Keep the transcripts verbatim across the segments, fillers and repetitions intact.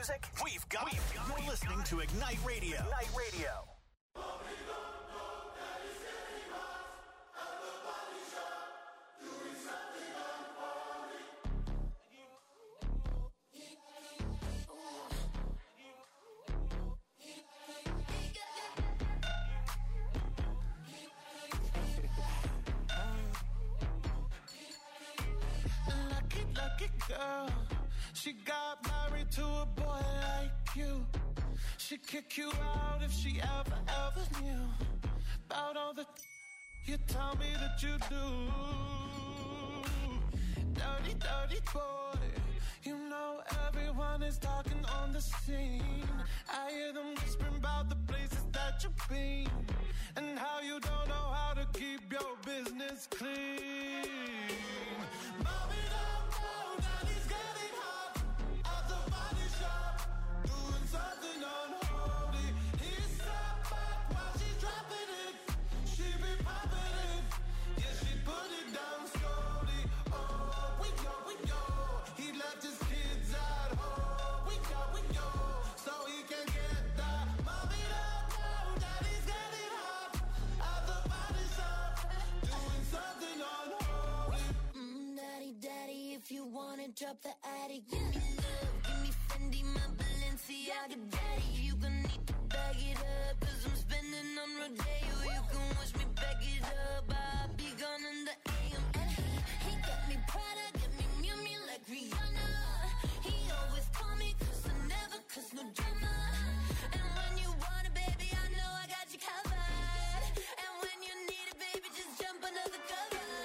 music, we've got it. You're listening to Ignite Radio. Ignite Radio. Girl, she got married to a boy like you. She'd kick you out if she ever, ever knew about all the you tell me that you do. Dirty, dirty boy. You know everyone is talking on the scene. I hear them whispering about the places that you've been and how you don't know how to keep your business clean. Mommy, drop the attic, give me love, give me Fendi, my Balenciaga daddy. You gon' need to bag it up, cause I'm spending on Rodeo. You can watch me back it up, I'll be gone in the A M. And he, he got me Prada, got me Miu Miu like Rihanna. He always call me cause I never cause no drama. And when you want it, baby, I know I got you covered. And when you need it, baby, just jump under the covers.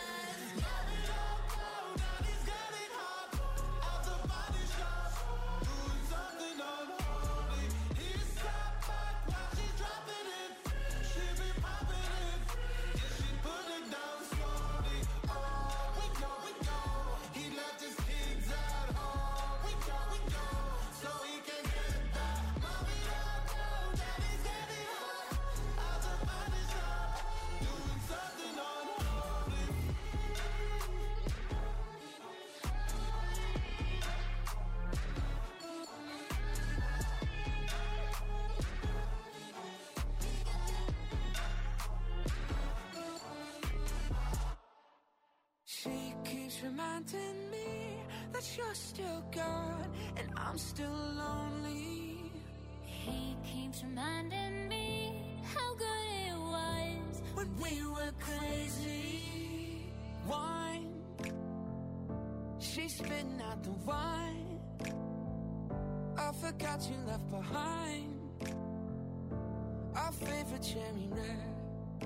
Reminding me that you're still gone and I'm still lonely. He keeps reminding me how good it was when we were crazy. Wine, she's spitting out the wine. I forgot you left behind our favorite cherry red.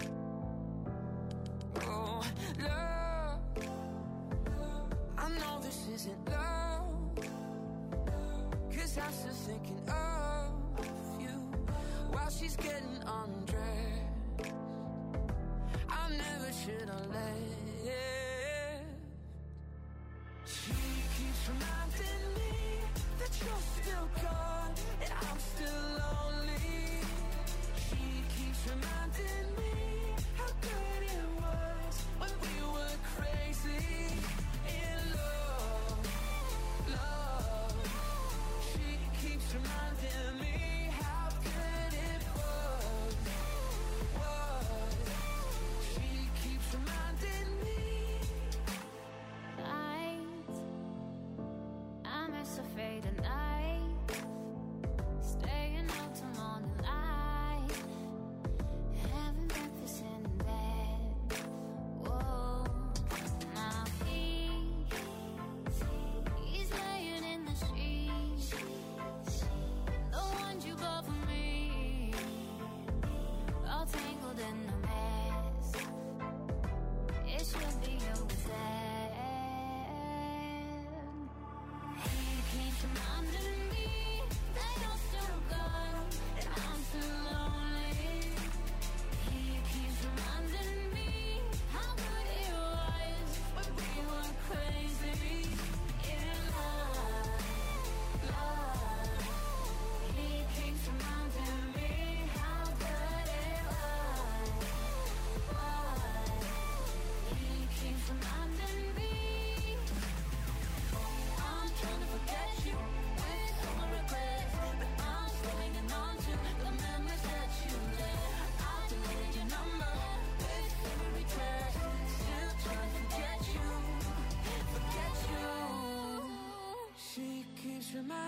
Oh, love, I know this isn't love, cause I'm still thinking of you while she's getting undressed. I never should have left. She keeps reminding me that you're still gone and I'm still lonely. She keeps reminding me how good it was when we were crazy. Reminding me how good it was, was. She keeps reminding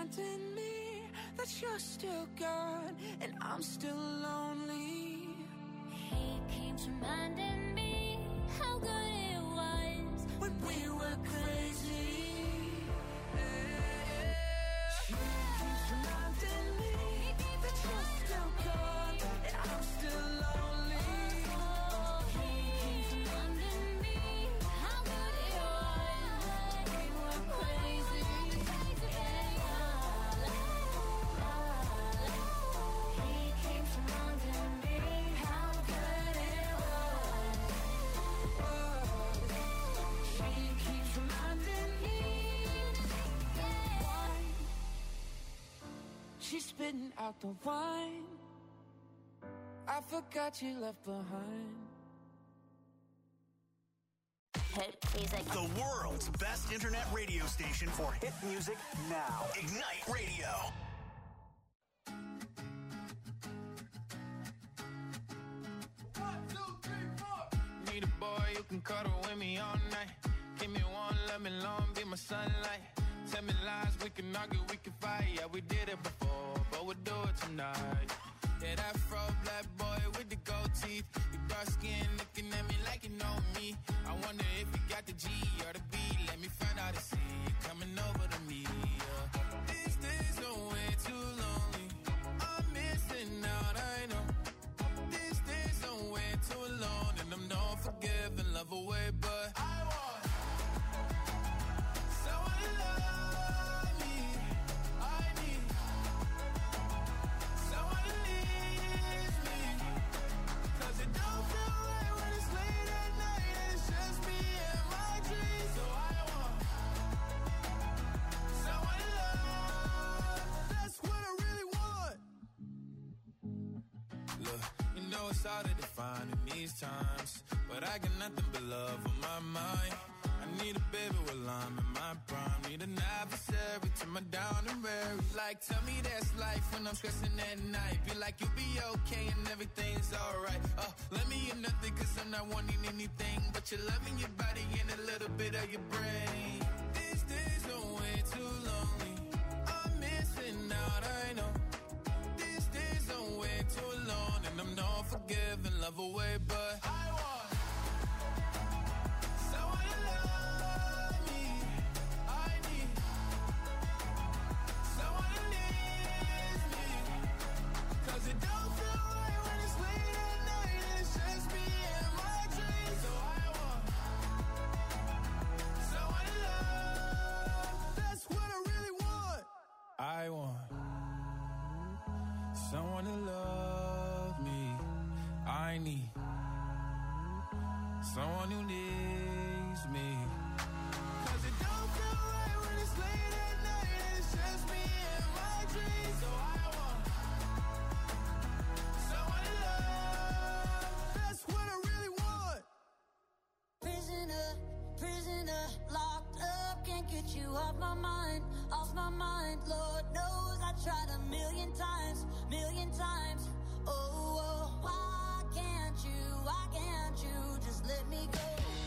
reminding me that you're still gone and I'm still lonely. He keeps reminding me how good it was when we were crazy. She keeps reminding me that you're still gone and I'm still lonely. He keeps reminding me how good it was when we were crazy. He keeps reminding me how good it was. She keeps reminding me why she's spitting out the wine I forgot you left behind. Hit music. The world's best internet radio station for hit music now. Ignite Radio. Need a boy you can cuddle with me all night. Give me one, let me long, be my sunlight. Tell me lies, we can argue, we can fight. Yeah, we did it before, but we'll do it tonight. Yeah, that fro black boy with the gold teeth. Your dark skin looking at me like you know me. I wonder if you got the G or the B. Let me find out and see you coming over to me. Yeah. These days are way too lonely. I'm missing out, I know. These days are way too alone, and I'm not forgiving, love away, but I want someone to love me. I need someone to leave me, 'cause it don't feel right when it's late at night and it's just me and my dreams. So I want someone to love. That's what I really want. Look, you know it's hard to define in these times, but I got nothing but love on my mind. I need a baby while I'm in my prime. Need an adversary to my down and weary. Like, tell me that's life when I'm stressing at night. Be like, you'll be okay and everything's alright. Uh, let me in nothing, 'cause I'm not wanting anything but your love in your body and a little bit of your brain. These days are way too lonely. I'm missing out, I know. These days are way too alone, and I'm not forgiving, love away, but I want someone to love me. I need someone to leave me, 'cause it don't feel right when it's late at night and it's just me and my dreams. So I want someone to love. That's what I really want. I want someone to love me. I need someone who needs me, 'cause it don't feel right when it's late at night and it's just me and my dreams. So I want someone to love. That's what I really want. Prisoner, prisoner, locked up, can't get you off my mind, off my mind. Lord knows I tried a million times, million times. Oh, oh, why can't you, why can't you just let me go?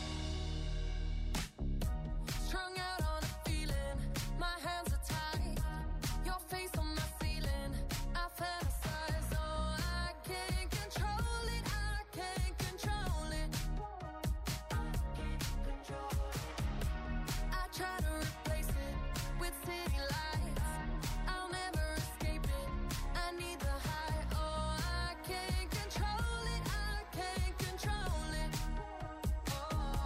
Strung out on a feeling, my hands are tied. Your face on my ceiling, I fantasize. Oh, I can't control it, I can't control it. I try to replace it with city lights. I'll never escape it, I need the high. Oh, I can't control it, I can't control it. Oh,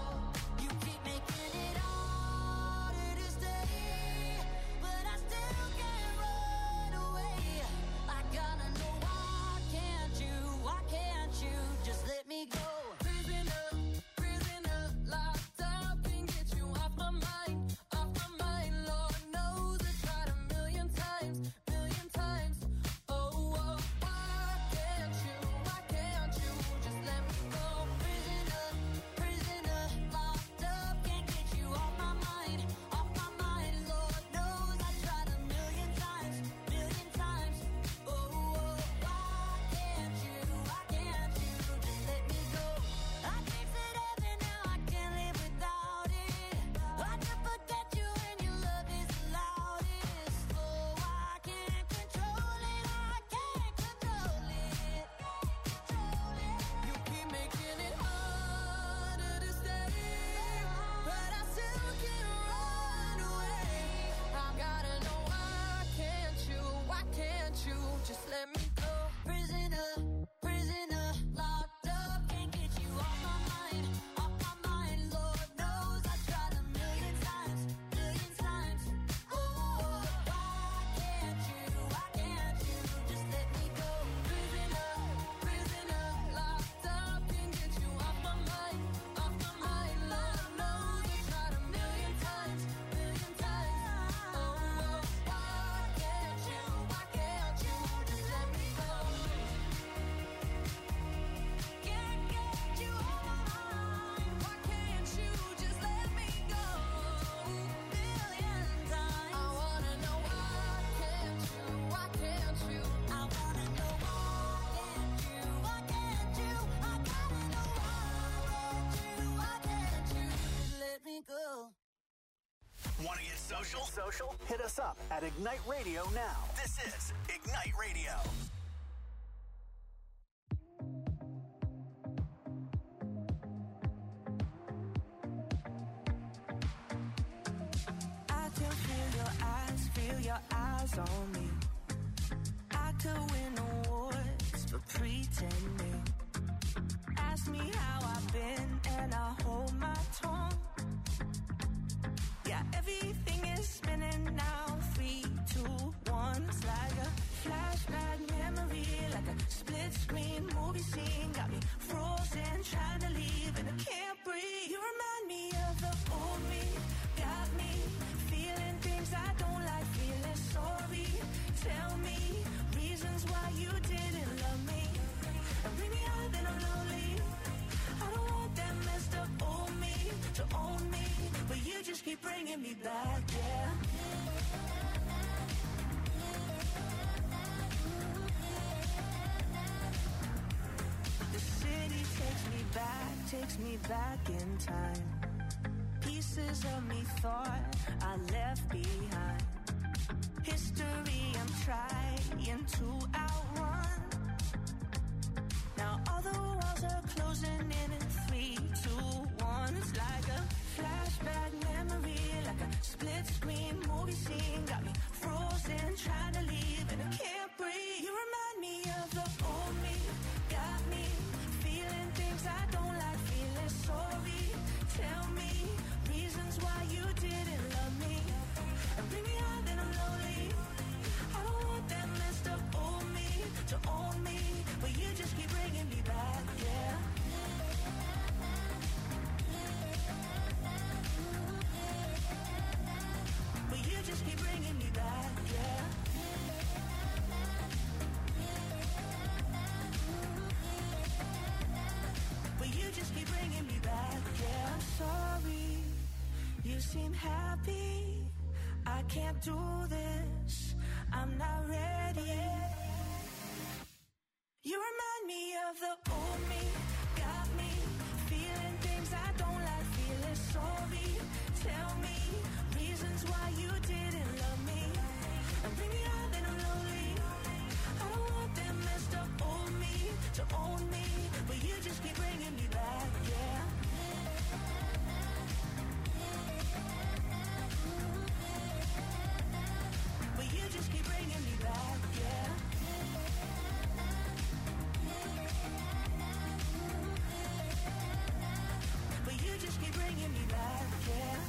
Social? Social? Hit us up at Ignite Radio now. This is Ignite Radio. I can feel your eyes, feel your eyes on me. I could win awards for pretending. Ask me how I've been and I hold my tongue. Yeah, everything is spinning now. Three, two, one. It's like a flashback memory, like a split screen movie scene. Got me frozen, trying to leave and I can't breathe. You remind me of the old me. Got me feeling things I don't like, feeling sorry. Tell me reasons why you didn't love me. And bring me out, then I'm lonely. I don't want that messed up old me to own me, but you just keep bringing me back, yeah. The city takes me back, takes me back in time. Pieces of me thought I left behind. History I'm trying to outrun. Now all the walls are closing in in three, two, one. It's like a flashback memory, like a split screen movie scene. Got me frozen, trying to leave and I can't breathe. You remind me of the old me. Got me feeling things I don't like, feeling sorry. Tell me reasons why you didn't love me. And bring me out, then I'm lonely. I don't want that messed up old me to own me, but you just keep bringing me back, yeah. But you just keep bringing me back, yeah. But you just keep bringing me back, yeah. I'm sorry, you seem happy. I can't do this, I'm not ready. You remind me of the old me. Got me feeling things I don't like, feeling sorry. Tell me reasons why you didn't love me. And bring me out, then I'm lonely. I don't want that messed up old me to own me, but you just keep bringing me back, yeah. But you just keep bringing me back, yeah. But you just keep bringing me back, yeah.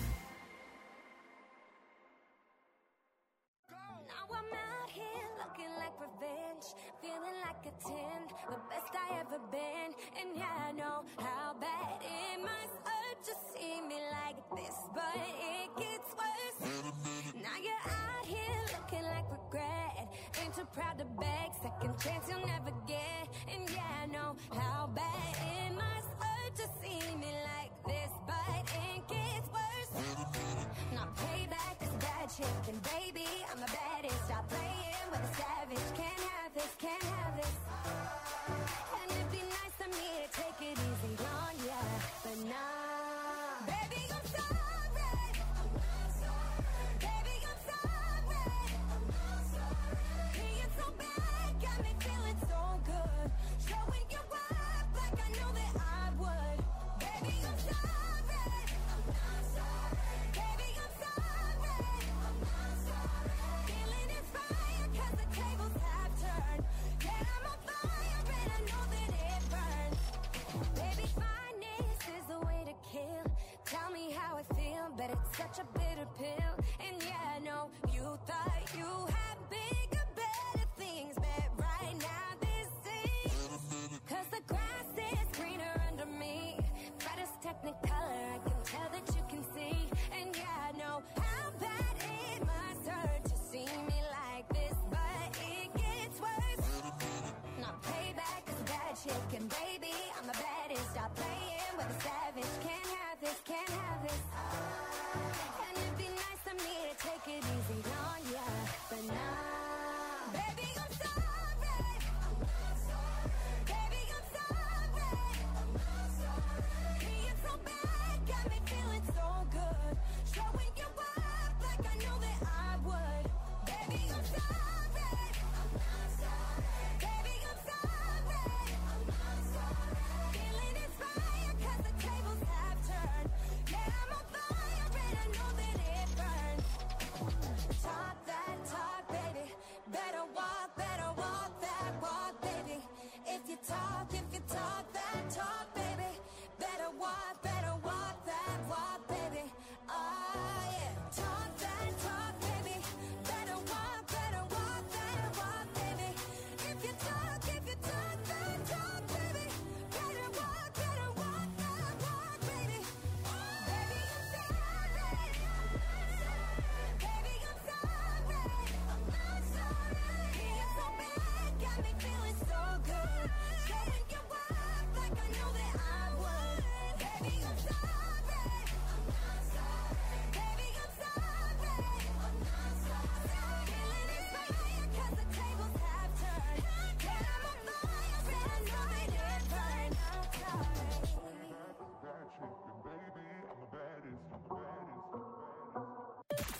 Now I'm out here looking like revenge, feeling like a ten, the best I ever been. And yeah, I know how bad it must hurt to see me like this, but it gets worse. Now you're out here looking like regret, ain't too proud to beg, second chance you'll never get. And yeah, I know how bad it must hurt to see me like this, but it gets worse. Now payback is bad shit, and baby, I'm the baddest. Stop playing with a savage, can't have this, can't have this. And it'd be nice of me to take it easy on ya, but nah. Baby, I'm sorry. Baby, I'm sorry. Being so bad got me feeling so good. Showing you up like I know that I would. Baby, I'm sorry. Baby, I'm sorry. Feeling inspired 'cause the tables have turned. Yeah, I'm on fire and I know that it burns. Baby, fineness is the way to kill. Tell me how I feel, but it's such a bitter pill. And yeah, I know you thought you had bigger, better things, but right now this is 'cause the grass is greener under me. Brightest technicolor, I can tell that you can see. And yeah, I know how bad it must hurt to see me like this, but it gets worse. Now payback is bad shit, and baby, I'm the baddest. Stop playing with a savage, can't have this, can't have this. And it'd be nice of me to take it easy on ya, but nah.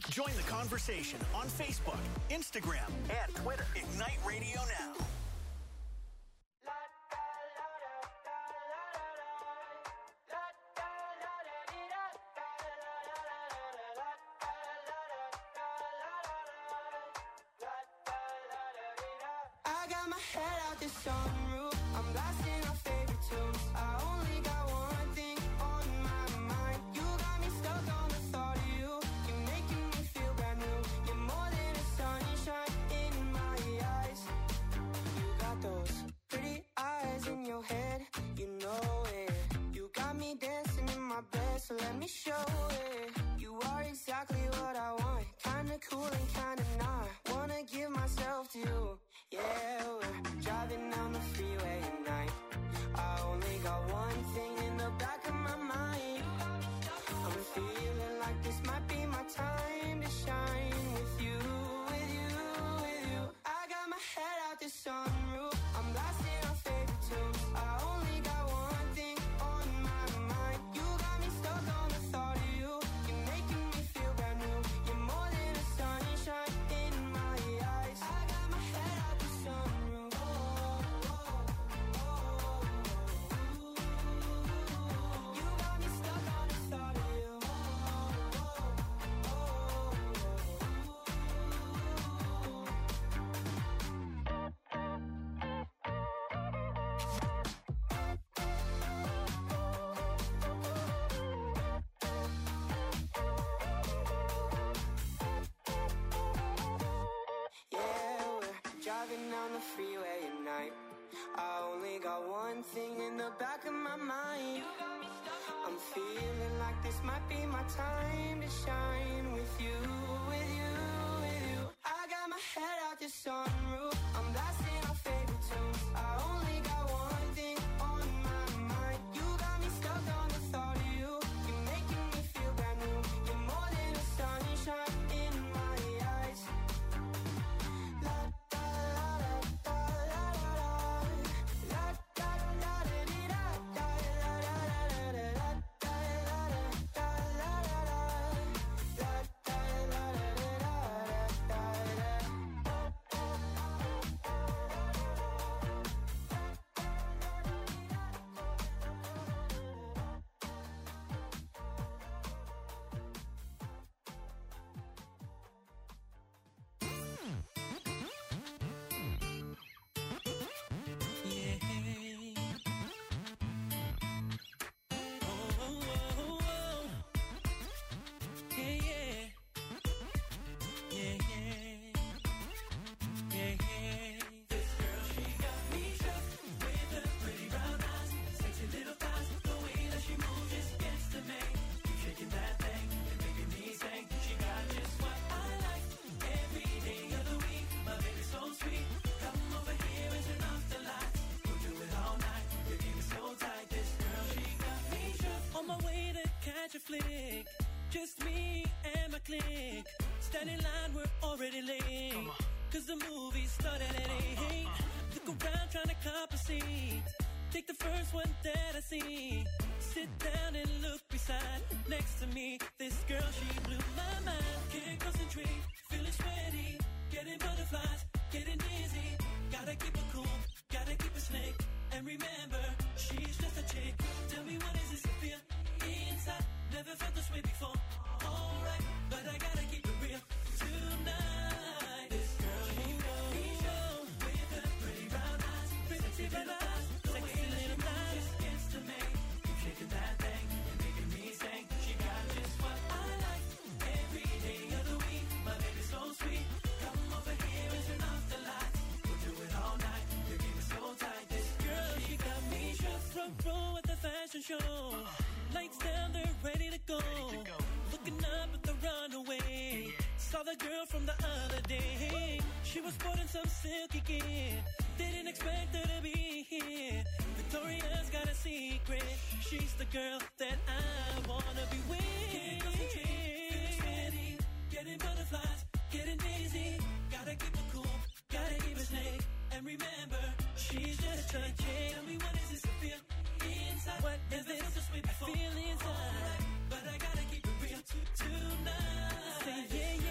Join the conversation on Facebook, Instagram, and Twitter. Ignite Radio Now. I got my head out the sunroof. I'm blasting our favorite tunes. I only got one thing on my mind. You got me stuck on the thought of you. You're making me feel brand new. You're more than a sunshine in my eyes. You got those pretty eyes in your head. You know it. You got me dancing in my bed, so let me show it. You are exactly what I want. Kinda cool and kinda not. Wanna give myself to you. Yeah, we're driving down the freeway at night. I only got one thing in the back of my mind. I'm feeling like this might be my time to shine with you, with you, with you. I got my head out the sunroof. I'm blasting our favorite tunes. I only got one thing on my mind. You got me stuck on the thought of you. You're making me feel brand new. You're more than a sunshine in my eyes. I got my head out the sunroof. Oh, oh, oh, oh. You got me stuck on the thought of you. Oh, oh, yeah, we're driving down the freeway at night. I only got one thing in the back of my mind. I'm feeling like this might be my time to shine with you, with you, with you. I got my head out the sunroof. I'm blasting our favorite tunes. I only got one thing on my mind. You got me stuck on the thought of you. You're making me feel brand new. You're more than a sunshine in my eyes. La da la la da la la la. La da la da dee da da la la la la la da la la da la la la. La da la da da da da On my way to catch a flick, just me and my clique. Standing in line, we're already late. Cause the movie started at eight. Look around trying to cop a seat. Take the first one that I see. Sit down and look beside. Next to me, this girl, she blew my mind. Can't concentrate, feeling sweaty. Getting butterflies, getting dizzy. Gotta keep it cool, gotta keep it slick. And remember, she's just a chick. Tell me what is this I feel inside? Never felt this way before. Alright, but I gotta keep it real tonight. This girl, she got me show with her pretty brown eyes, pretty brown eyes, sexy little thighs. Gets to me, keep shaking that thing and making me sing. She got just what I like every day of the week. My baby's so sweet. Come over here and turn off the lights. We'll do it all night. You keep it so tight. This girl, she got me shook. Front row at the fashion show. Lights down, they're ready to go. Looking up at the runaway. Saw the girl from the other day. She was sporting some silky gear. Didn't expect her to be here. Victoria's got a secret. She's the girl that I wanna be with. Can't concentrate, feeling steady. Getting butterflies, getting dizzy. Gotta keep it cool, gotta keep it slick. And remember, she's just a chick. Tell me what is this I feel inside? What is this I feel inside? But I gotta keep it real t- tonight. Say yeah, yeah.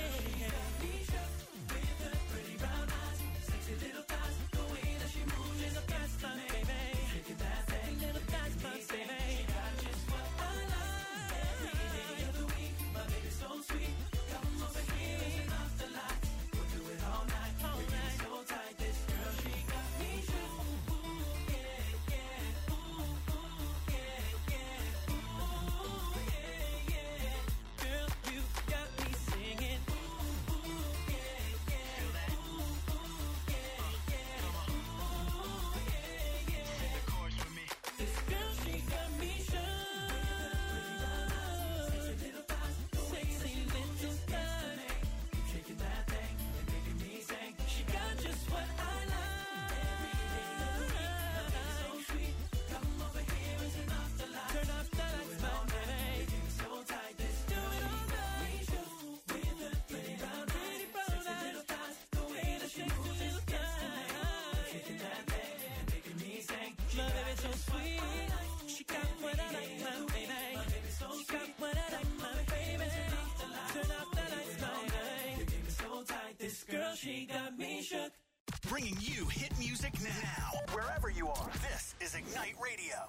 bringing you hit music now. Wherever you are, this is Ignite Radio.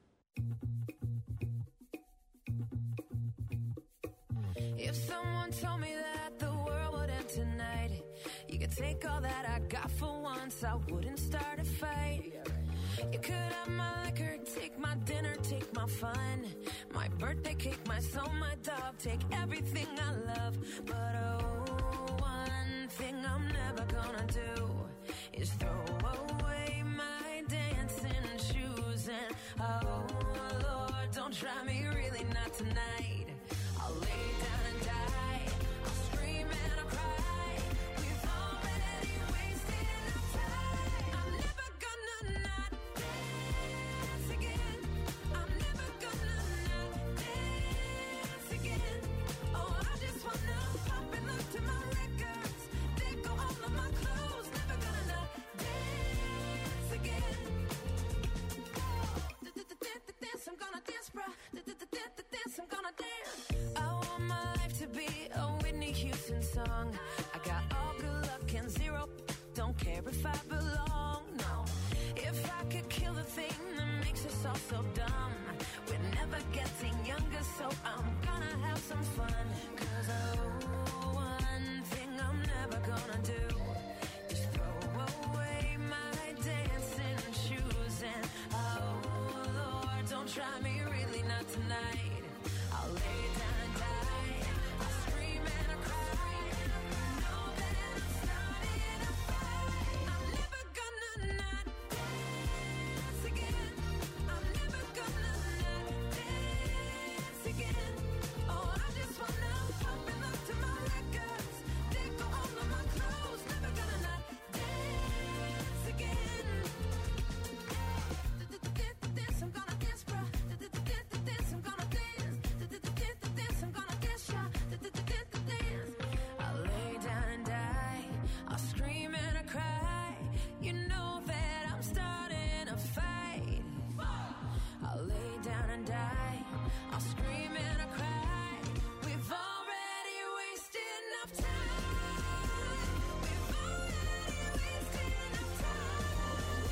If someone told me that the world would end tonight, you could take all that I got for once, I wouldn't start a fight. You could have my liquor, take my dinner, take my fun, my birthday cake, my soul, my dog, take everything I love. But oh, one thing I'm never gonna do is throw away my dancing shoes. And oh Lord, don't try me, really not tonight. I'll lay down and die, I'll scream and I'll cry. We've already wasted enough time. I'm never gonna not dance again. I'm never gonna not dance again. Oh, I just wanna pop and look to my records. They go all of my clothes. Never gonna not dance again. Dance, I'm gonna dance, bruh. Dance, I'm gonna dance. I want my life to be a Whitney Houston song. I got all good luck and zero. Don't care if I belong, no. If I could kill the thing that makes us all so dumb, we're never getting younger, so I'm gonna have some fun. Cause oh, one thing I'm never gonna do is throw away my dancing shoes. And oh Lord, don't try me, really not tonight. I'll lay down and die, I'll scream and I'll cry. Know that I'm starting a fight. I'm never gonna not dance again. I'm never gonna not dance again. Oh, I just wanna pop and look to my records. They go all of my clothes. Never gonna not dance again. Dance, I'm gonna dance, bruh. Dance, I'm gonna dance. Dance, I'm gonna dance, y'all. Dance. I'll lay down and die, I'll scream and I cry. You know that I'm starting a fight. I'll lay down and die, I'll scream and I cry. We've already wasted enough time. We've already wasted enough time.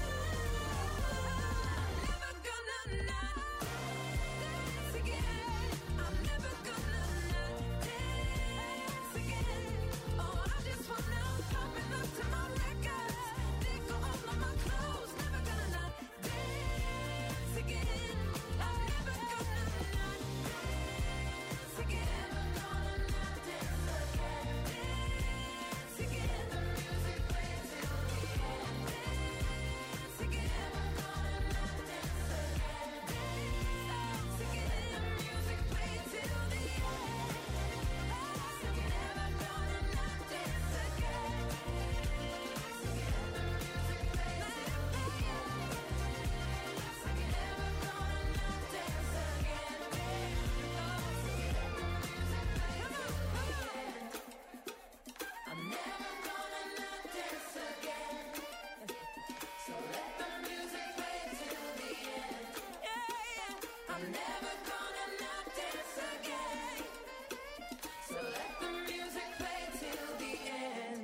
I'm never gonna not dance again. I'm never gonna not dance again. Oh, I just wanna pop and look to my records. They go all of my clothes. Never gonna not dance again. I'm never gonna not dance again. Gonna not dance again. Dance again. The music plays till the end. Dance again. Gonna not dance again. Dance again. The music plays till the end. Dance again. Never gonna not dance again. Dance again. The music plays till the end. Dance again. Never gonna not dance again. Dance again. The music plays. I'm never gonna not dance again. So let the music play till the end. Yeah, yeah. I'm never gonna not dance again. So let the music play till the end.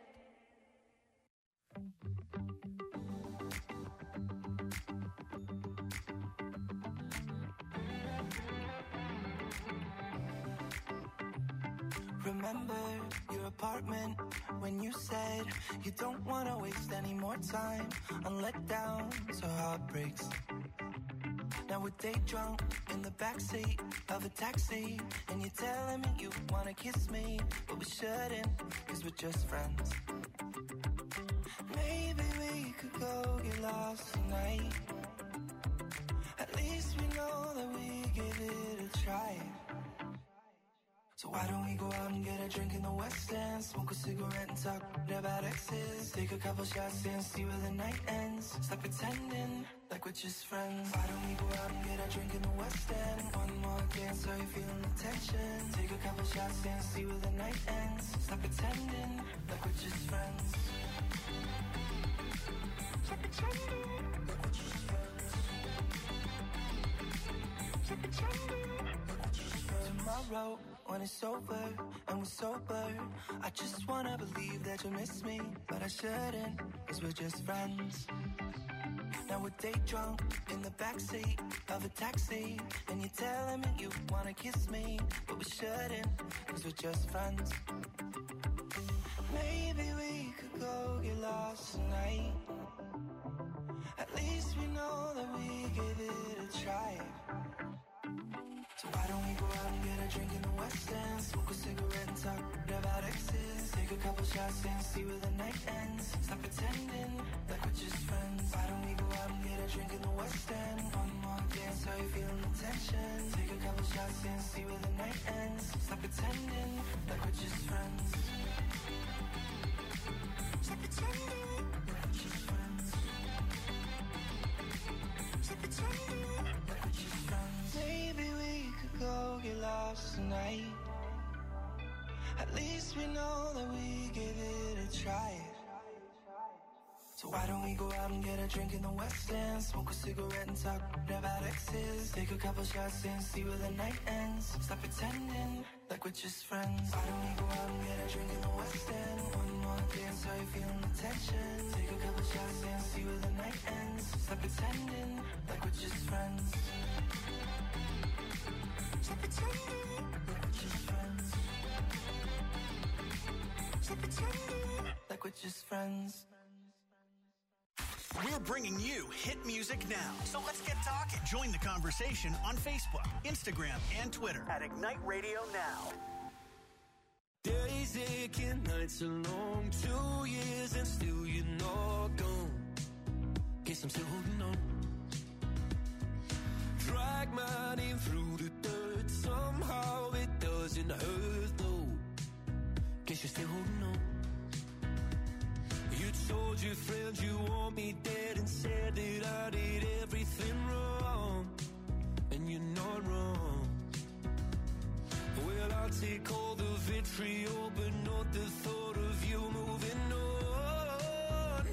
Remember your apartment when you said you don't want to waste any more time on letdowns or heartbreaks. Now we're day drunk in the backseat of a taxi, and you're telling me you want to kiss me, but we shouldn't, cause we're just friends. Maybe we could go get lost tonight. At least we know that we give it a try. So why don't we go out and get a drink in the West End, smoke a cigarette and talk about exes, take a couple shots and see where the night ends. Stop pretending like we're just friends. Why don't we go out and get a drink in the West End? One more dance, are you feeling the tension? Take a couple shots and see where the night ends. Stop pretending like we're just friends. Stop pretending like we're just friends. Stop pretending like we're just friends. Tomorrow when it's over and we're sober. I just wanna believe that you miss me, but I shouldn't, cause we're just friends. Now we're day drunk in the backseat of a taxi, and you're telling me you wanna kiss me, but we shouldn't, cause we're just friends. Maybe we could go get lost tonight. At least we know that we gave it a try. So why don't we go out and get a drink in the West End, smoke a cigarette and talk about exes, take a couple shots and see where the night ends. Stop pretending like we're just friends. Why don't we go out and get a drink in the West End, one more dance, how you feeling the tension, take a couple shots and see where the night ends. Stop pretending like we're just friends. Stop pretending like we're just friends. Stop pretending like we're just friends. Maybe we could go get lost tonight. At least we know that we gave it a try. So why don't we go out and get a drink in the West End, smoke a cigarette and talk about exes, take a couple shots and see where the night ends. Stop pretending like we're just friends. Why don't we go out and get a drink in the West End, one more dance, how you feeling the tension, take a couple shots and see where the night ends. Stop pretending like we're just friends. Stop pretending like we're just friends. Stop pretending like we're just friends. We're bringing you hit music now. So let's get talking. Join the conversation on Facebook, Instagram, and Twitter at Ignite Radio Now. Days aching, nights are long, two years and still you're not gone. Guess I'm still holding on. Drag my name through the dirt, somehow it doesn't hurt though. Guess you're still holding on. You told your friends you want me dead and said that I did everything wrong, and you're not wrong. Well, I'll take all the vitriol, but not the thought of you moving on.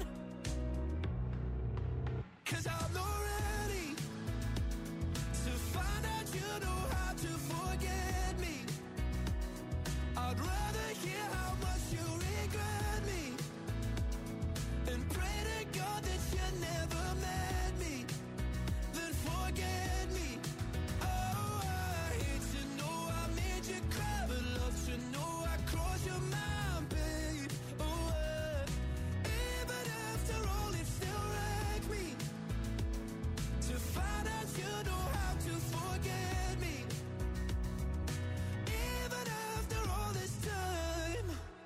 Cause I'm not ready to find out you know how to forget me. I'd rather hear how much you regret me and pray to God that you never met me, then forget me. Oh, I hate to know I made you cry, but love to know I crossed your mind, babe. Oh, uh, even after all, it still wrecked me to find out you know how to forget me. Even after all this time,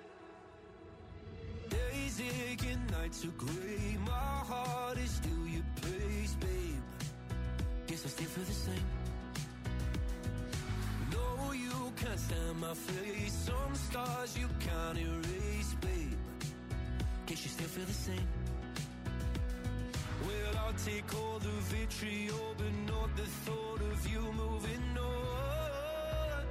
days aching, nights are gray, my heart is still your place, babe. Guess I still feel the same. No, you can't stand my face, some scars you can't erase, babe. Guess you still feel the same. Well, I'll take all the vitriol, but not the thought of you moving on.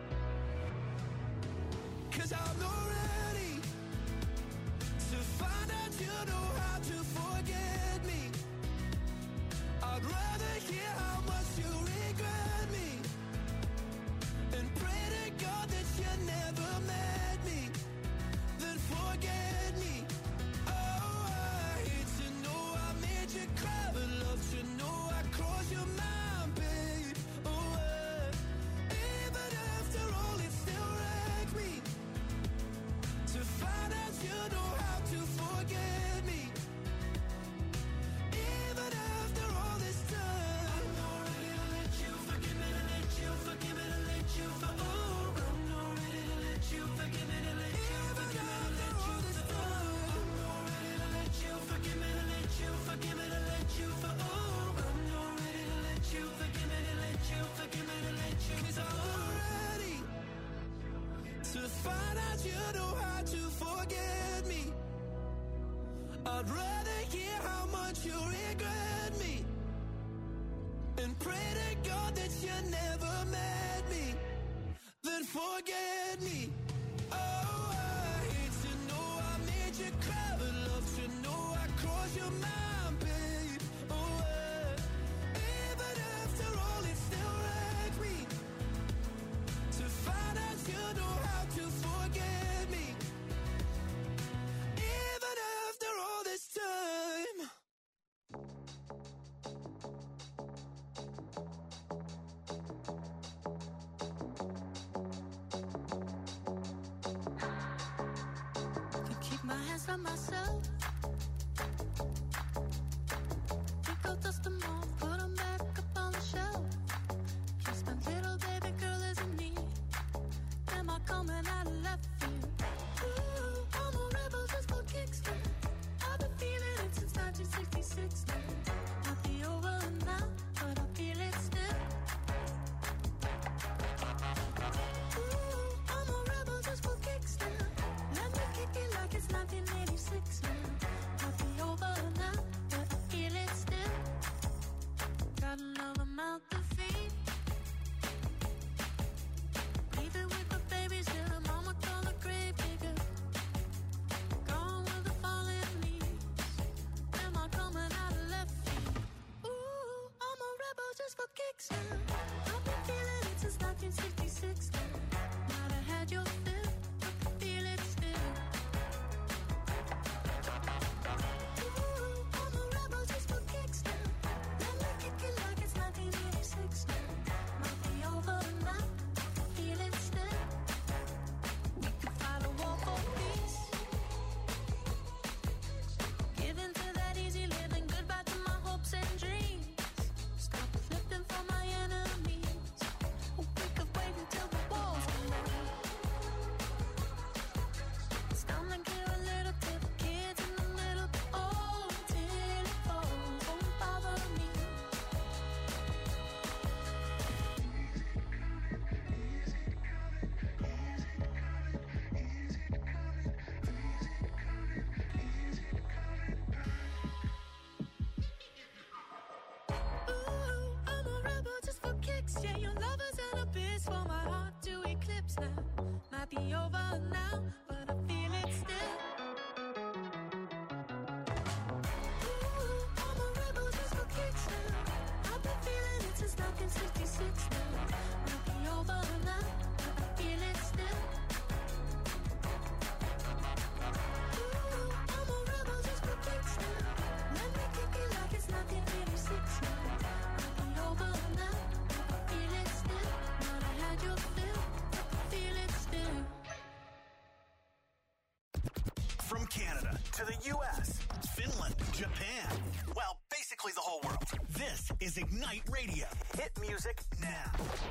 Cause I'm not ready to find out you know how to forget me. I'd rather hear how much you regret me and pray to God that you never met me, then forget me. Oh, I hate to know I made you cry, but love to know I crossed your mind, babe. Oh, uh, even after all, it still wrecked me to find out you know how to forget me. Even after all this time, I'm not ready to let you forgive me, to let you forgive me, to let you for oh, I'm not ready to let you forgive me, to let you forgive me, to let you for oh, I'm not ready to let you forgive me, to let you forgive me, to let you for oh, I'm not ready to let you forgive me, to let you forgive me, to let you 'cause I'm not ready to find out you know how to forget me. I'd rather hear how much you regret me and pray to God that you never met me, then forget me. Oh, I hate to know I made you cry, but love to know I crossed your mind, babe. Oh, uh, even after all, it still wrecked me to find out of myself. Pick up, dust them off, put them back up on the shelf. Kiss my little baby girl isn't me. Am I coming out of left field? Ooh, I'm a rebel just for kicks now. I've been feeling it since nineteen sixty-six now. Might be over now, but I feel it still. Ooh, I'm a rebel just for kicks now. Let me kick it like it's nineteen eighty-six now. Might be over now, but I feel it still. Got another mouth to feed. Leave it with the babies till the mama call the grave digger. Gone with the falling leaves. Am I coming out of left field? Ooh, I'm a rebel just for kicks now. I've been feeling it since nineteen sixty-six now. Might have had your fill, but I feel it still. Ooh, I'm a rebel just for kicks now. Let me kick it like it's nineteen eighty-six now. Might be over now, but I feel it still. We could fight a war for peace. Giving to that easy living, goodbye to my hopes and dreams. Stop flipping for my enemies. We could wait until the walls come down. It's time to give a little to the kids in the middle. Oh, till it falls, won't bother me. Ooh, I'm a rebel just for kicks. Yeah, your love is an abyss for my heart to eclipse now. Might be over now, but I feel it still. Ooh, I'm a rebel just for kicks now. I've been feeling it since nineteen sixty-six now. Might be over now, but I feel it still. Ooh, I'm a rebel just for kicks now. Let me kick it like it's nineteen eighty-six now. Might be over now, but I feel it still. Might have had your fill, but I feel it still. From Canada to the U S, Finland, Japan, well, basically the whole world. This is Ignite Radio. Hit music now.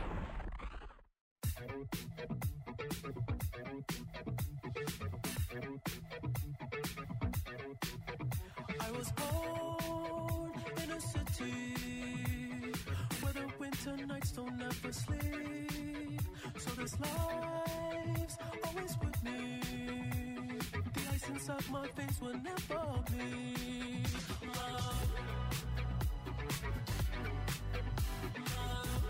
I was born in a city where the winter nights don't ever sleep. So this life's always with me. The ice inside my veins will never bleed. Love. Love.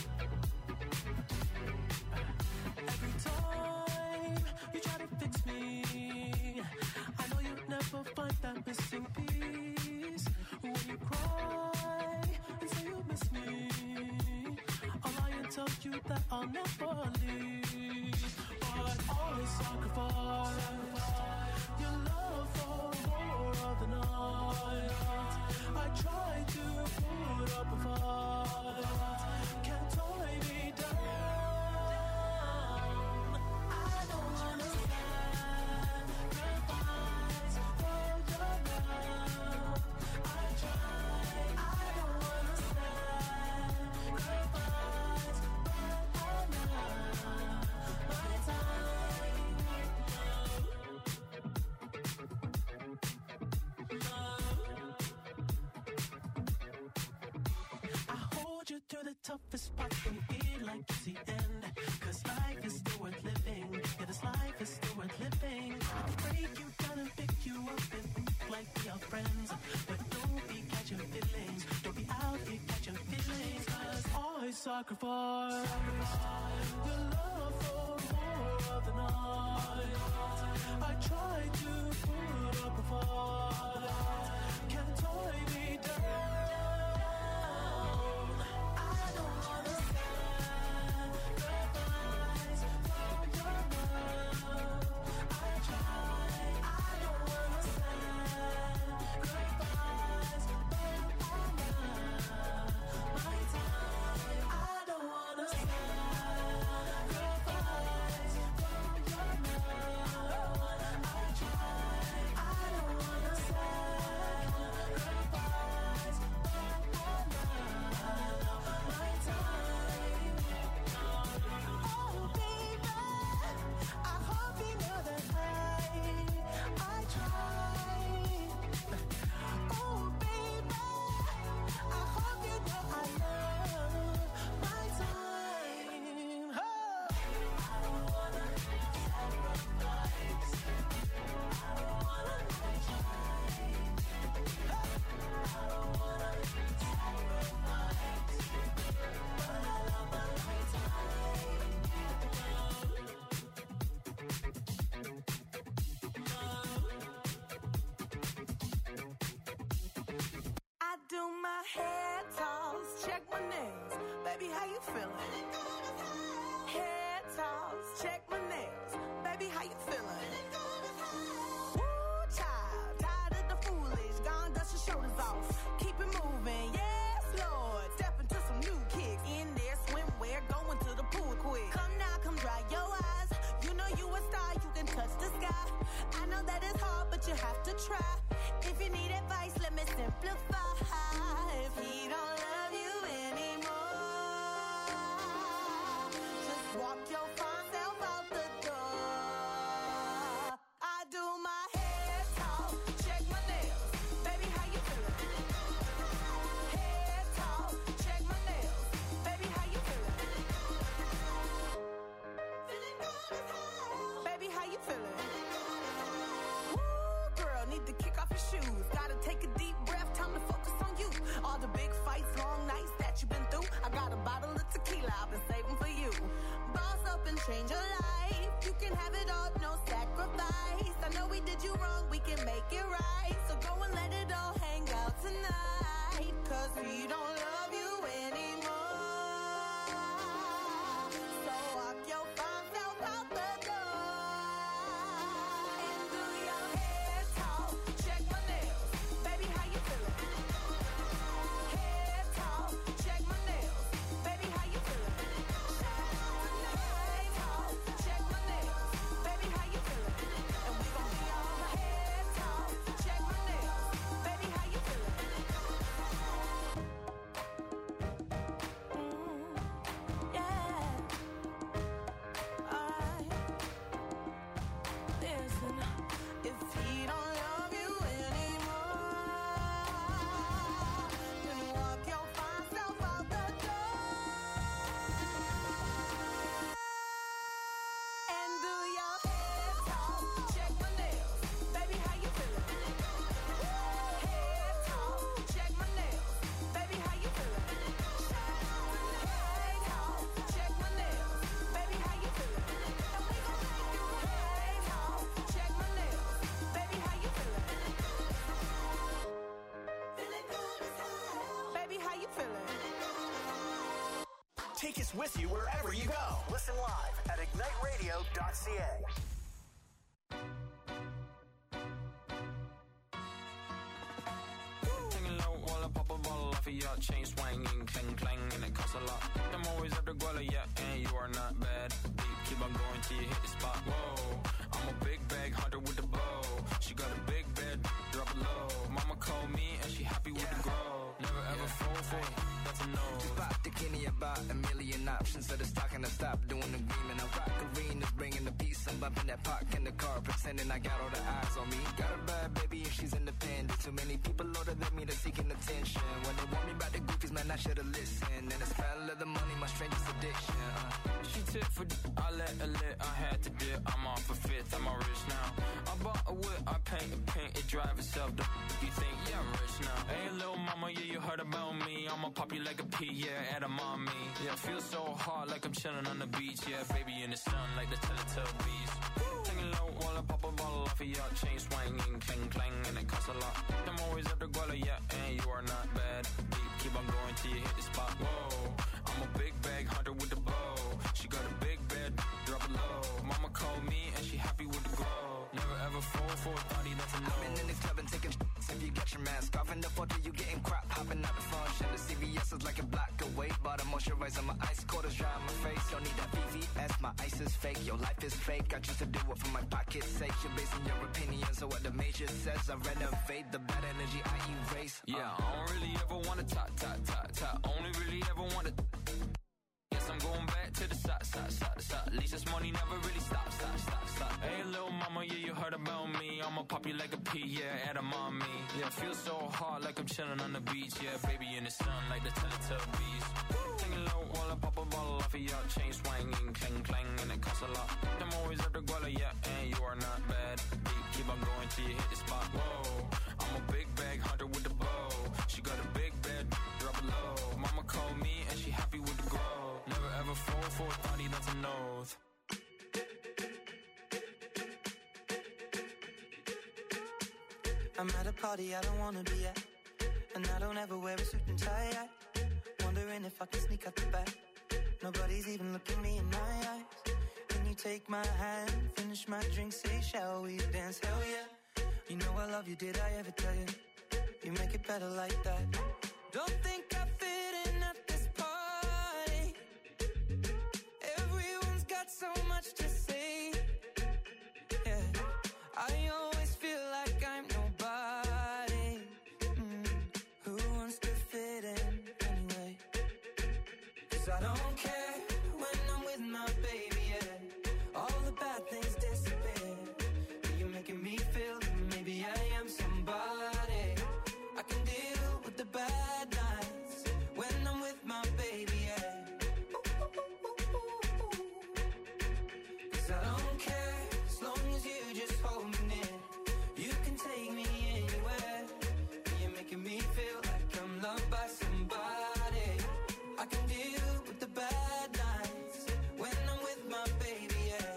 Every time you try to fix me, I know you'll never find that missing piece. When you cry and say you miss me, I'll lie and tell you that I'll never leave. But always sacrifice your love for more of the night. I try to put up a fight, can't tie me down. I don't wanna sacrifice for your love. I try, I don't wanna sacrifice for your love. My time, love. I hold you through the toughest parts when you feel like it's the end. Cause life is still worth living. Yeah, this life is still worth living. I can break you down and pick you up and think like we are friends. But don't be catching feelings. Don't be out here catching feelings. Cause I sacrifice your love for more of the night. I try to put up a fight, can't tie me down. I don't wanna sacrifice for your love. I try, I don't wanna sacrifice for your love. My time, I don't wanna sacrifice. how you feeling? Head toss, check my nails. Baby, how you feeling? Woo, child, tired of the foolish. Gone, dust your shoulders off. Keep it moving, yes, Lord. Step into some new kicks. In there, swimwear, going to the pool quick. Come now, come dry your eyes. You know you a star, you can touch the sky. I know that it's hard, but you have to try. If you need advice, let me simplify. If he don't love you anymore, just walk your fine self out the door. I do my head talk, check my nails. Baby, how you feeling? Head talk, check my nails. Baby, how you feeling? Feeling good as hell. Baby, how you feeling? Woo, girl, need to kick off your shoes. Gotta take a deep breath, time to focus on you. All the big fights, long nights that you've been through. I got a bottle of tequila I've been saving for you. Boss up and change your life. You can have it all, no sacrifice. I know we did you wrong, we can make it right. So go and let it all hang out tonight. Cause we don't love you anymore. So walk your fine self out the door. And do your head talk, check my nails. Baby, how you feeling? Head talk, check my nails. Baby, how you feeling? Head talk, check my nails. Baby, how you feeling? And we gon' be all head talk, check my nails. Baby, how you feeling? Mm, yeah. Alright. Listen, if he don't love you anymore, then walk your fine self out the door. And do your head talk, check my nails. Baby, how you feeling? Head talk, check my nails. Baby, how you feeling? Head talk, check my nails. Baby, how you feeling? And we gon' make you head talk, check my nails. Baby, how you feeling? Feeling good as hell. Baby, how you feeling? Take us with you wherever you go. Listen live at ignite radio dot c a. Hanging low while I pop a bottle off of your chain swinging, clang clang, and it costs a lot. I'm always after Guala, yeah, and you are not bad. Deep, keep on going till you hit the spot. Whoa, I'm a big bag hunter with the bow. She got a big bed, drop it low. Mama called me and she happy with the grow. Never ever fall for it, that's a no. Just pop the Kenny about a million options. So the stock and I stop doing the agreement. I rock arenas, bringing the peace. I'm bumping that park in the car, pretending I got all the eyes on me. Got a bad baby and she's independent. Too many people older than me, they're seeking attention. When they want me about the goofies, man, I should've listened. And the smell of the money, my strangest addiction. Uh. She tip for d- I let her lit, I had to dip. I'm off a fifth, I'm all rich now. I bought a whip, I paint a paint, it drive itself. The you think, yeah, I'm rich now. Hey, little mama, yeah, you heard about me. I'ma pop you like a pea, yeah, at a mommy. Yeah, feel so hard like I'm chilling on the beach. Yeah, baby in the sun like the Teletubbies. Hanging low while I pop a bottle off of your chain swinging, clang clang, and it costs a lot. I'm always after Guala, yeah, and you are not bad. Deep, keep on going till you hit the spot. Whoa, I'm a big bag hunter with the bow. She got a big bed, drop it low. Mama called me and she happy with the grow. Never ever fall for a thotty, that's a no. I've been in the club and taking sh**s. If you got your mask off in the photo, you getting crap. Hopping out the function. The C V S is like a block away. Bought a moisturizer, my ice cold is dry on my face. Don't need that V V S, my ice is fake. Your life is fake. I choose to do it for my pocket's sake. You're basing your opinions on what the major says. I renovate the bad energy I erase. Yeah, uh. I don't really ever wanna top, top, top, top. Only really ever wanna. Yes, I'm going back to the side, side, side, side. At least this money never really stops, stop, stop, stop. Hey, little mama, yeah, you heard about me. I'ma pop you like a pea, yeah, at a mommy. Yeah, feel so hard like I'm chilling on the beach. Yeah, baby in the sun like the Teletubbies. Hanging low while I pop a bottle off of your chain swinging, clang clang, and it costs a lot. I'm always after Guala, yeah, and you are not bad. Deep, keep on going till you hit the spot. Whoa, I'm a big bag hunter with the bow. She got a big bed, drop it low. Mama called me and she happy with the grow. Never ever fall for a thotty, that's a no. I'm at a party I don't wanna be at, and I don't ever wear a suit and tie. I wondering wondering if I can sneak out the back. Nobody's even looking me in my eyes. Can you take my hand, finish my drink, say, shall we dance? Hell yeah. You know I love you, did I ever tell you? You make it better like that. Don't think I fit in at this party. Everyone's got so much to say. Yeah, I always feel like I'm nobody. Mm. Who wants to fit in anyway? 'Cause I don't care when I'm with my baby, yeah. All the bad things disappear. You're making me feel that maybe I am somebody. I can deal with the bad nights when I'm with my baby, yeah. 'Cause I don't care as long as you just hold me near. You can take me anywhere. You're making me feel like I'm loved by somebody. I can deal with the bad nights when I'm with my baby, yeah.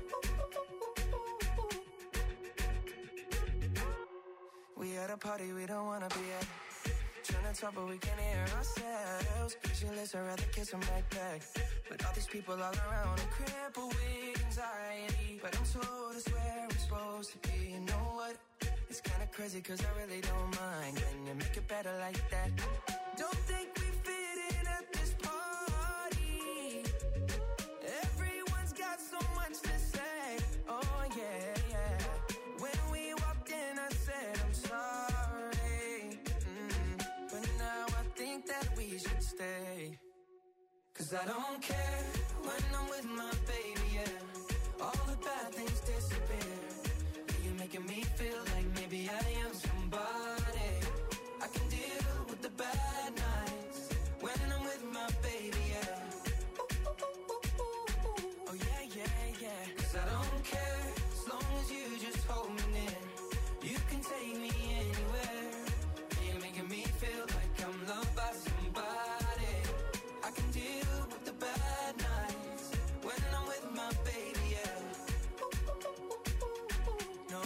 We at a party we don't wanna be at. Trying to talk but we can't hear ourselves. Pictureless, I'd rather kiss them right back. But all these people all around are crippled with anxiety. But I'm told it's where I'm supposed to be. You know what? It's kinda crazy 'cause I really don't mind when you make it better like that. Don't think we fit in at this party. Everyone's got so much to say. Oh yeah, yeah. When we walked in I said I'm sorry. Mm. But now I think that we should stay. 'Cause I don't care when I'm with my baby, yeah. All the bad things disappear. You're making me feel like maybe I am somebody. I can deal with the bad nights when I'm with my baby, yeah. Oh yeah, yeah, yeah. 'Cause I don't care as long as you just hold me near. You can take me anywhere. You're making me feel like I'm loved by somebody. I can deal with the bad nights when I'm with my baby, yeah. No,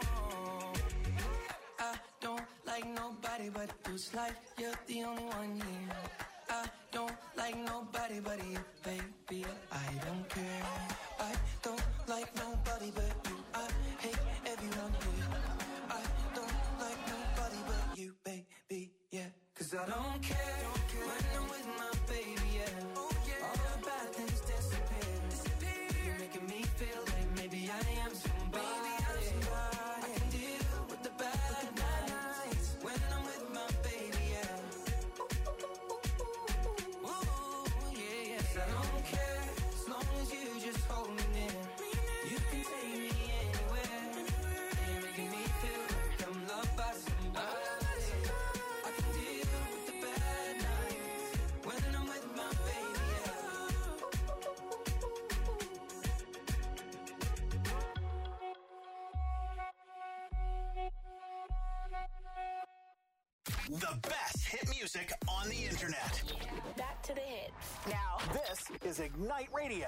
I don't like nobody but who's like you're the only one here. I don't like nobody but you, baby. I don't care. I don't like nobody but you. I hate everyone here. I don't like nobody but you, baby, yeah. 'Cause I don't care when I'm with my baby, yeah. All the bad things disappear. You're making me feel like maybe I am somebody. I can deal with the bad nights when I'm with my baby, yeah. Ooh, yeah, yeah. 'Cause I don't care as long as you just hold me near. You can take me anywhere. You're making me feel like I'm loved by somebody. I can deal with the bad nights when I'm with my baby, yeah. The best hit music on the internet. Back to the hits. Now, this is Ignite Radio.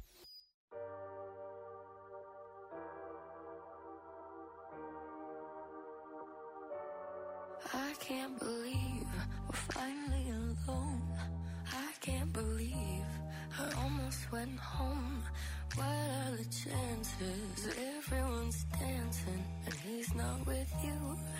I can't believe we're finally alone. I can't believe I almost went home. What are the chances? Everyone's dancing and he's not with you.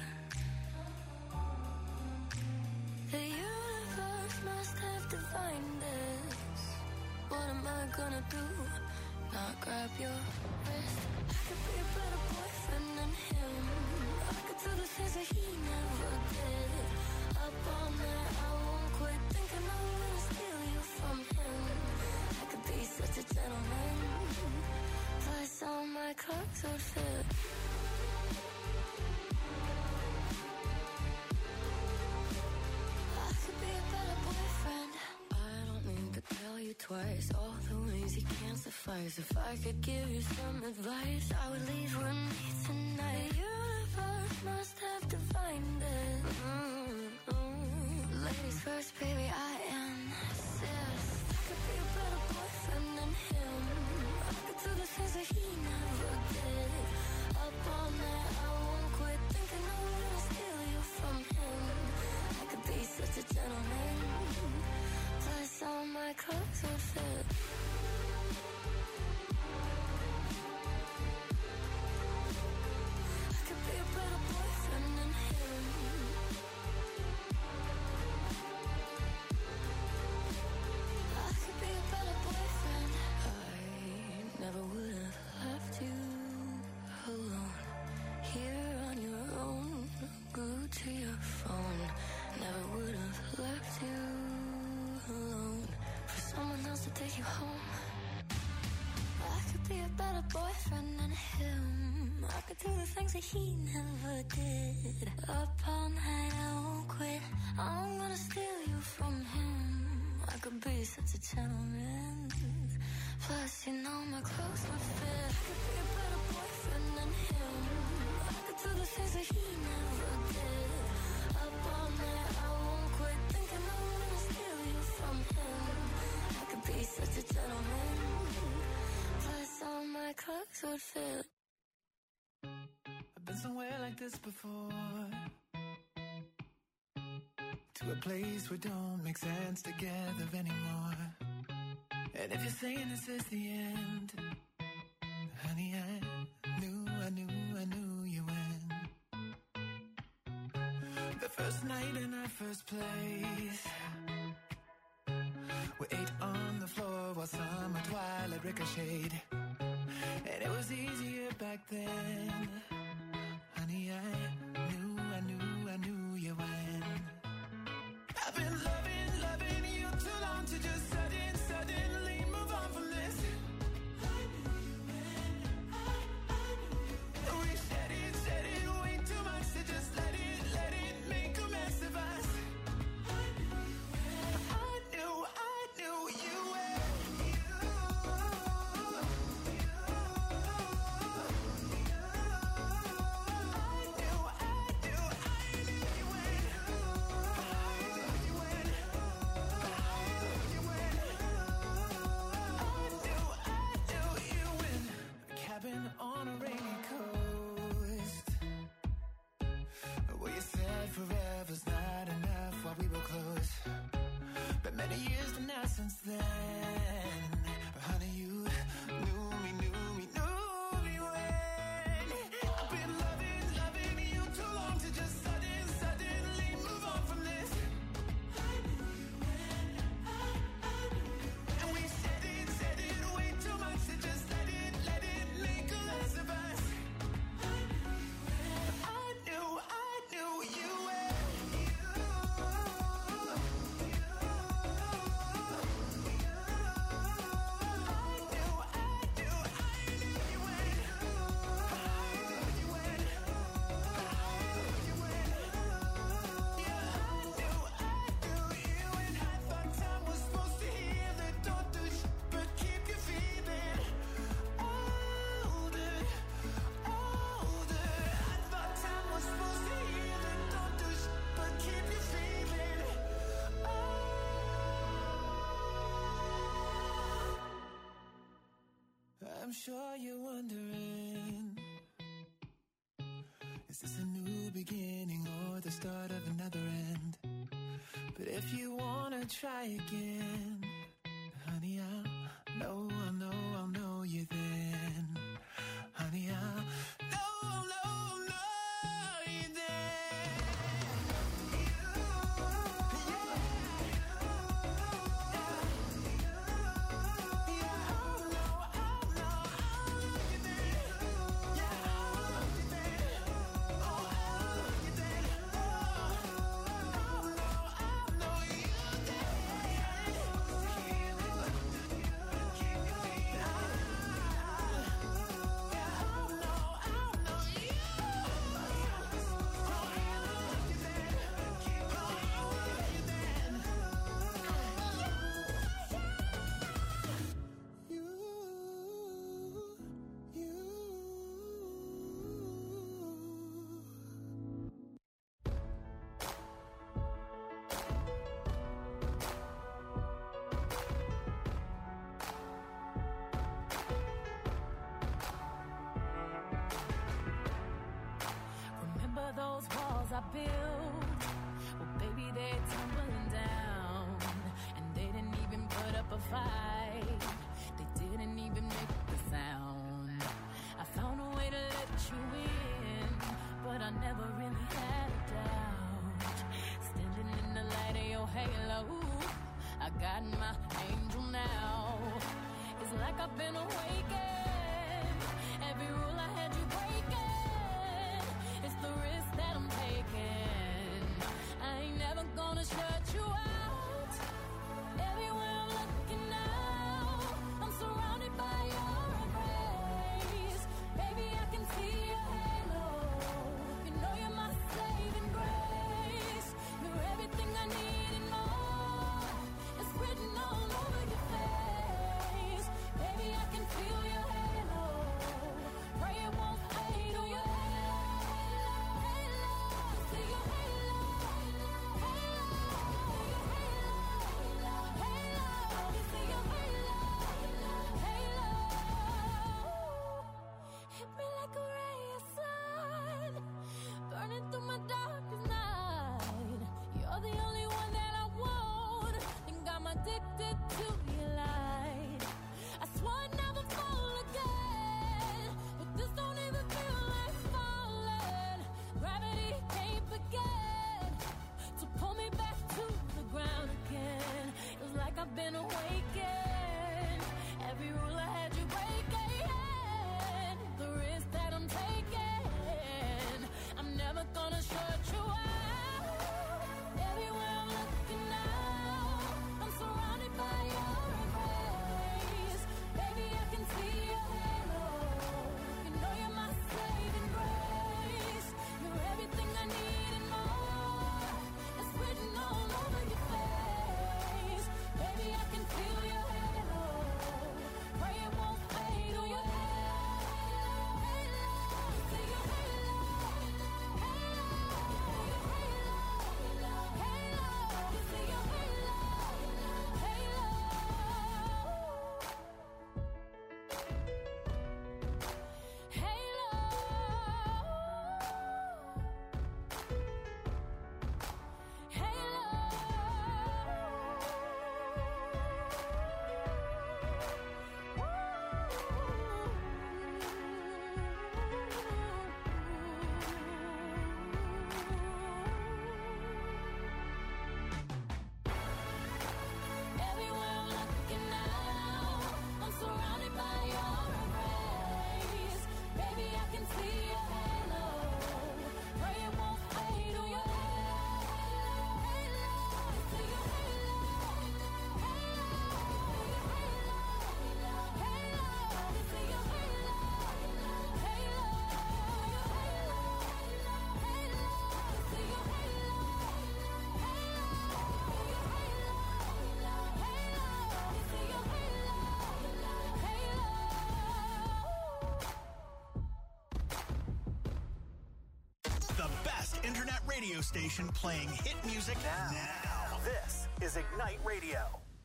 The universe must have divined us. What am I gonna do? Not grab your wrist. I could be a better boyfriend than him. I could do the things that he never did. Up all night, I won't quit thinking I'm gonna steal you from him. I could be such a gentleman. Plus all my clothes would fit. I could be a better boyfriend. I don't need to tell you twice all the ways you can't suffice. If I could give you some advice, I would leave with me tonight. The universe must have divined it. Mm-hmm. Ladies first, baby, I insist. I could be a better boyfriend than him. I could do the things that he never did. Up all night, I won't quit thinking I'm gonna steal you from him. I could be such a gentleman. better boyfriend than him. I could do the things that he never did. Up all night, I won't quit. I'm gonna steal you from him. I could be such a gentleman. Plus, you know my clothes would fit. I could be a better boyfriend than him. I could do the things that he never did. Up all night, I won't quit. Thinking I'm gonna steal you from him. I could be such a gentleman. Plus, all my clothes would fit. I've been somewhere like this before. To a place where don't make sense together anymore. And if you're saying this is the end, honey, I knew, I knew, I knew you win. The first night in our first place, we ate on the floor while summer twilight ricocheted. And it was easier back then. Honey, I knew, I knew, I knew you win. I've been loving, loving you too long to just sudden, suddenly move on from this. I knew you win. I, I knew you win. We said it, said it way too much to just let it, let it make a mess of us. I knew you win. I knew, I knew you win. You, you, you. I knew, I knew, I knew you win. I knew you win. I knew you win. I knew, I knew you win. A cabin on a rainy coast, where you said forever's not enough while we were close. But many years now since then. But honey, you knew me, knew me, knew me when. I've been loving, loving you too long to just sudden, suddenly move on from this. I knew you when. I, I knew you when. And we said it, said it way too much to just let it, let it make a mess of us. I knew you when. I knew, I knew you when. You, you, you. I knew, I knew, I knew you when. I knew you when. I knew you when. Yeah, I knew, I knew you when. I thought time was supposed to heal it. Don't do shit, but keep you feeling older, older. I thought time was supposed to heal it. Don't do shit, but keep you feeling old. I'm sure you're wondering, is this a new beginning or the start of another end? But if you wanna try again, honey, I'll know, I'll know, I'll know you then. Honey, I'll know, I'll know, I'll know you then. Remember those walls I built? Well, baby, they're tumbling down. And they didn't even put up a fight. They didn't even make a sound. I found a way to let you in, but I never really had a doubt. Standing in the light of your halo, I got my angel now. It's like I've been awakened. Every rule I had you breaking. It's the risk that I'm taking. I ain't never gonna shut you out. Everywhere I'm looking now, I'm surrounded by your embrace. internet radio station playing hit music now. now. This is Ignite Radio.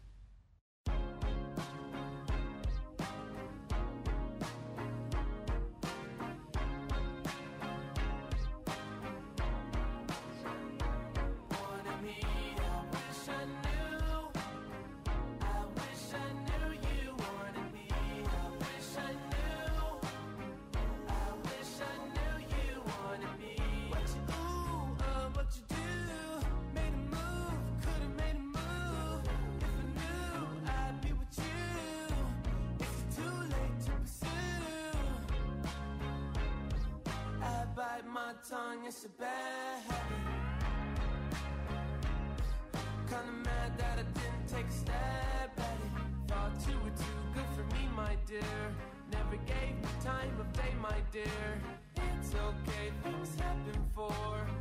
Tongue, it's a bad habit. Kinda mad that I didn't take a stab at it. Thought you were too good for me, my dear. Never gave me time of day, my dear. It's okay, things happen for